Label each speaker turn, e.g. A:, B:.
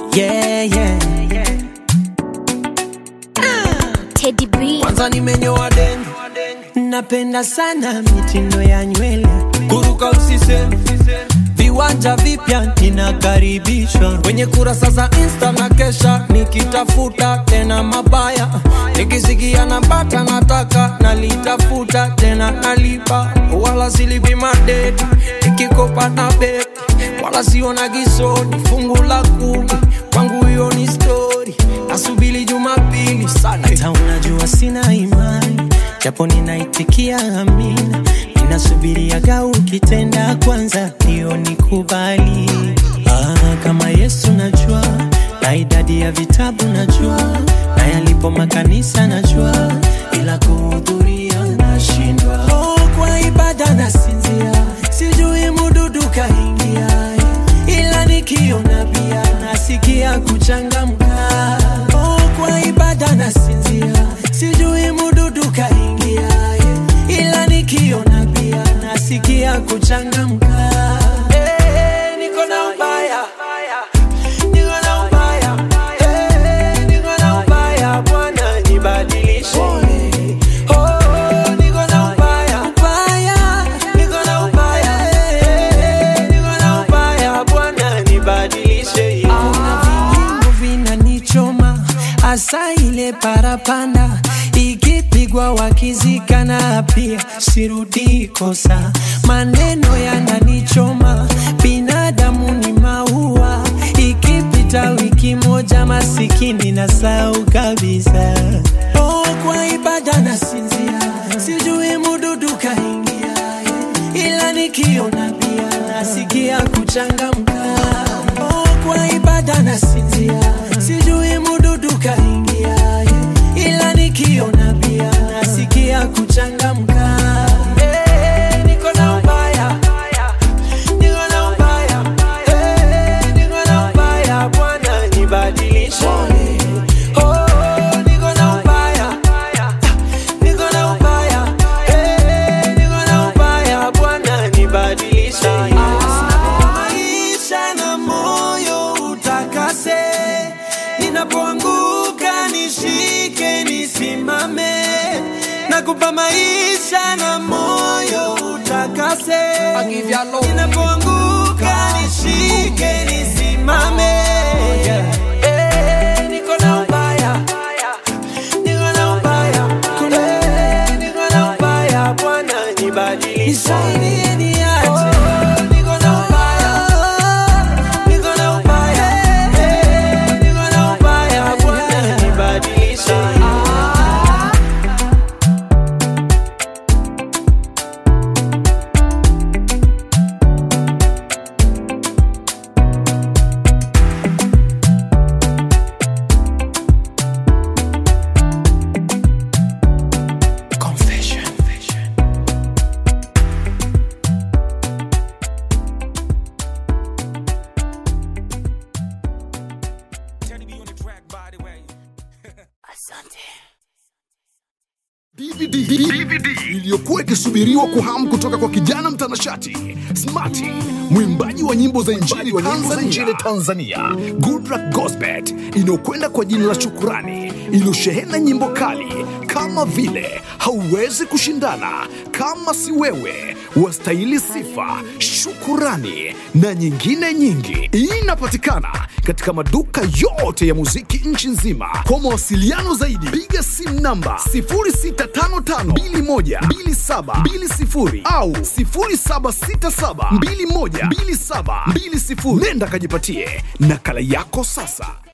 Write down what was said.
A: Yeah, yeah.
B: Teddy B.
A: Kwanza nimenyoa deni, napenda sana mitindo ya nywele. Kuruka usiseme, viwanja vipya ninakaribishwa. Kwenye kurasa za Insta na kesha, nikitafuta tena mabaya. Nikisikia napata nataka, nalitafuta tena nalipa. Wala silipi madeti, nikikopa na beti. Wala siona gisoni, fungu la kumi. Kwangu hiyo ni story, nasubiri Jumapili sana. Hata unajua sina imani, japo ninaitikia amina. Ninasubiriaga ukitenda kwanza, hiyo nikubali. Kama Yesu najua, na idadi ya vitabu najua, na yalipo makanisa najua, ila kuhudhuria nashindwa. Kwa ibada nasinzia, sijui mududu kaingia, ila nikiona pia nasikia kuchangamka. Kwa ibada nasinzia, sijui mududu kaingia, ila nikiona pia nasikia kuchangamka. Niko na ubaya, niko na ubaya, niko na ubaya, Bwana nibadilishe. Niko na ubaya, niko na ubaya, niko na ubaya, Bwana nibadilishe. Kuna vinyimbo vinanichoma, asa ile parapanda ikipigwa wakizikana, pia sirudi kosa. Maneno yananichoma, binadamu ni maua. Ikipita wiki moja masikini nasahau kabisa. Kwa ibada nasinzia, sijui mududu kaingia, ila nikiona pia nasikia kuchangamka. Kwa ibada nasinzia, sijui mududu kaingia, ila nikiona pia nasikia kuchangamka. Niko na ubaya, niko na ubaya, niko na ubaya, Bwana nibadilishe. Niko na ubaya, niko na ubaya, niko na ubaya, Bwana nibadilishe. Maisha na moyo utakase, ninapoanguka nishike nisimame. Nakupa maisha na moyo utakase, ninapoanguka nishike nisimame. Niko na ubaya, niko na ubaya, niko na ubaya, Bwana nibadilishe. Niko na ubaya, niko na ubaya, niko na ubaya, Bwana nibadilishe.
C: DVD iliyokuwa ikisubiriwa kwa hamu kutoka kwa kijana mtanashati Smarty, mwimbaji wa nyimbo za injili Tanzania, Goodluck Gospel, inayokwenda kwa jina la Shukurani, iliyoshehena nyimbo kali kama vile Hauwezi Kushindana, Kama Si Wewe, Wastahili Sifa, Shukurani na nyingine nyingi. Inapatikana katika maduka yote ya muziki nchi nzima. Kwa mawasiliano zaidi piga simu namba 0655212720 au 0767212720. Nenda kajipatie nakala yako sasa.